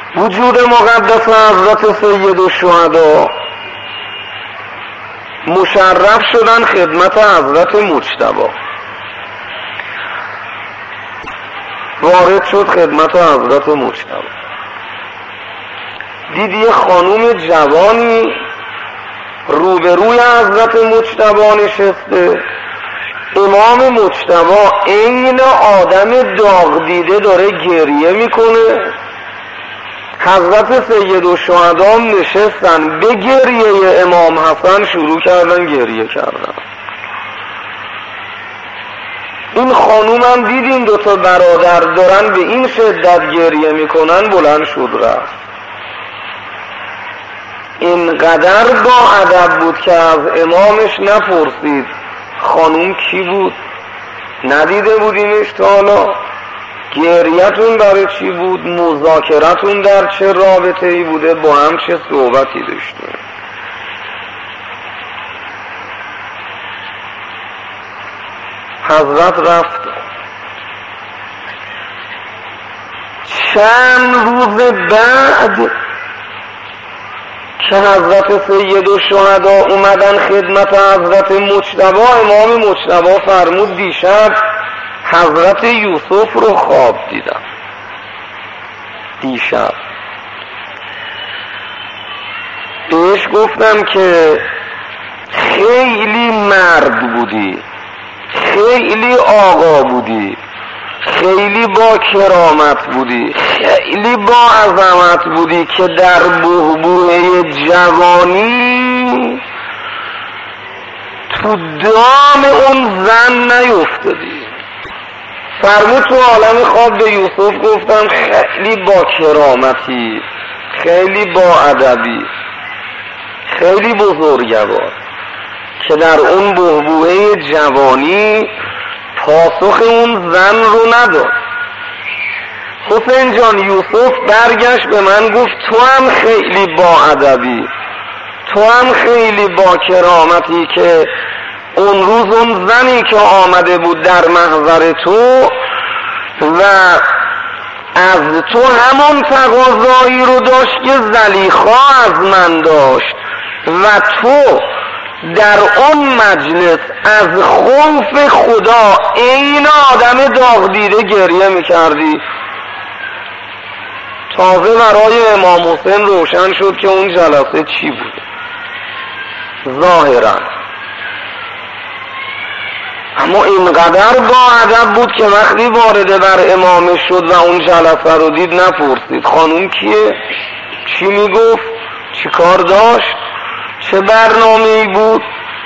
وجود مقدس حضرت سید الشهدا مشرف شدن خدمت حضرت مجتبی، وارد شد خدمت حضرت مجتبی، دید یه خانوم جوانی روبروی حضرت مجتبی نشسته. امام مجتبی عین آدم داغ دیده داره گریه میکنه. حضرت سید الشهدا نشستن، به گریه امام حسن شروع کردن گریه کردن. این خانوم هم دید این دوتا برادر دارن به این شدت گریه میکنن، بلند شد رفت. اینقدر با ادب بود که از امامش نپرسید خانوم کی بود، ندیده بودینش تا حالا، گریتون برای چی بود، مذاکرتون در چه رابطه ای بوده، با هم چه صحبتی داشته. حضرت رفت. چند روز بعد که حضرت سید الشهدا اومدن خدمت حضرت مجتبی، امام مجتبی فرمود دیشب حضرت یوسف رو خواب دیدم. دیشب بهش گفتم که خیلی مرد بودی، خیلی آقا بودی، خیلی با کرامت بودی، خیلی با عظمت بودی که در بحبوحه جوانی تو دام اون زن نیفتادی. فرمود تو عالم خواب به یوسف گفتم خیلی با کرامتی، خیلی با ادبی، خیلی بزرگوار که در اون بحبوحه جوانی پاسخ اون زن رو نداد. حسین جان یوسف برگشت به من گفت تو هم خیلی با ادبی، تو هم خیلی با کرامتی که اون روز اون زنی که آمده بود در محضر تو و از تو همون تقاضایی رو داشت که زلیخا از من داشت و تو در اون مجلس از خوف خدا این آدم داغ دیده گریه میکردی. تازه برای امام حسین روشن شد که اون جلسه چی بود ظاهرا، اما اینقدر با ادب بود که وقتی وارد بر امامش شد و اون جلسه رو دید نپرسید خانوم کیه، چی میگفت، چی کار داشت، چه برنامه‌ای بود.